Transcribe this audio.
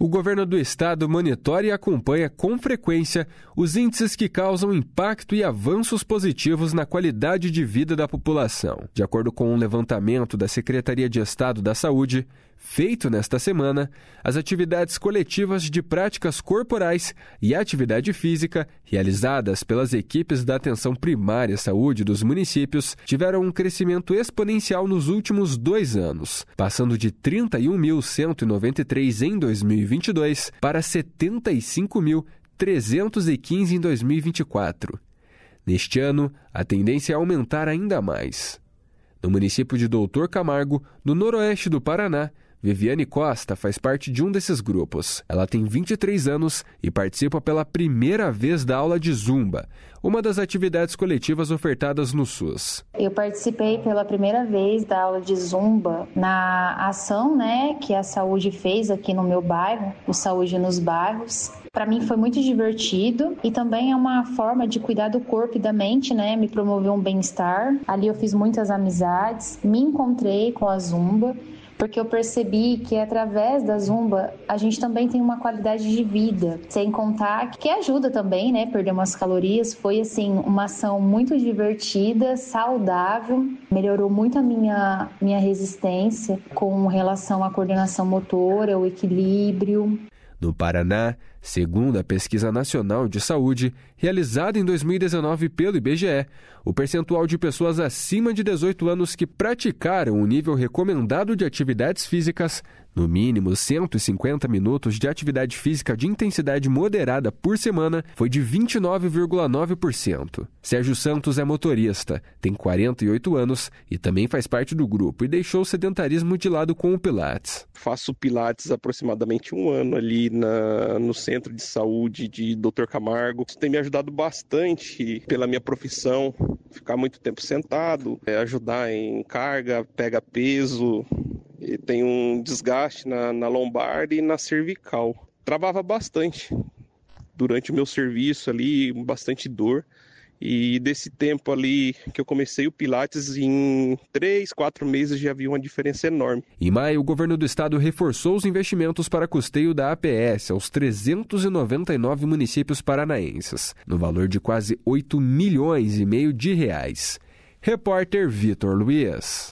O governo do estado monitora e acompanha com frequência os índices que causam impacto e avanços positivos na qualidade de vida da população. De acordo com um levantamento da Secretaria de Estado da Saúde, feito nesta semana, as atividades coletivas de práticas corporais e atividade física realizadas pelas equipes da atenção primária à saúde dos municípios tiveram um crescimento exponencial nos últimos 2 anos, passando de 31.193 em 2022 para 75.315 em 2024. Neste ano, a tendência é aumentar ainda mais. No município de Doutor Camargo, no noroeste do Paraná, Viviane Costa faz parte de um desses grupos. Ela tem 23 anos e participa pela primeira vez da aula de Zumba, uma das atividades coletivas ofertadas no SUS. Eu participei pela primeira vez da aula de Zumba na ação, que a saúde fez aqui no meu bairro, o Saúde nos Bairros. Para mim foi muito divertido e também é uma forma de cuidar do corpo e da mente, me promoveu um bem-estar. Ali eu fiz muitas amizades, me encontrei com a Zumba, porque eu percebi que através da Zumba a gente também tem uma qualidade de vida, sem contar que ajuda também, perder umas calorias. Foi assim uma ação muito divertida, saudável, melhorou muito a minha resistência com relação à coordenação motora, o equilíbrio. No Paraná, segundo a Pesquisa Nacional de Saúde, realizada em 2019 pelo IBGE, o percentual de pessoas acima de 18 anos que praticaram o nível recomendado de atividades físicas, no mínimo 150 minutos de atividade física de intensidade moderada por semana, foi de 29,9%. Sérgio Santos é motorista, tem 48 anos e também faz parte do grupo e deixou o sedentarismo de lado com o Pilates. Faço Pilates há aproximadamente 1 ano ali no Centro de Saúde de Doutor Camargo. Isso tem me ajudado bastante pela minha profissão, ficar muito tempo sentado, ajudar em carga, pega peso, e tem um desgaste na lombar e na cervical. Travava bastante durante o meu serviço ali, bastante dor. E desse tempo ali que eu comecei o Pilates, em 3, 4 meses já vi uma diferença enorme. Em maio, o governo do estado reforçou os investimentos para custeio da APS aos 399 municípios paranaenses, no valor de quase 8,5 milhões de reais. Repórter Vitor Luiz.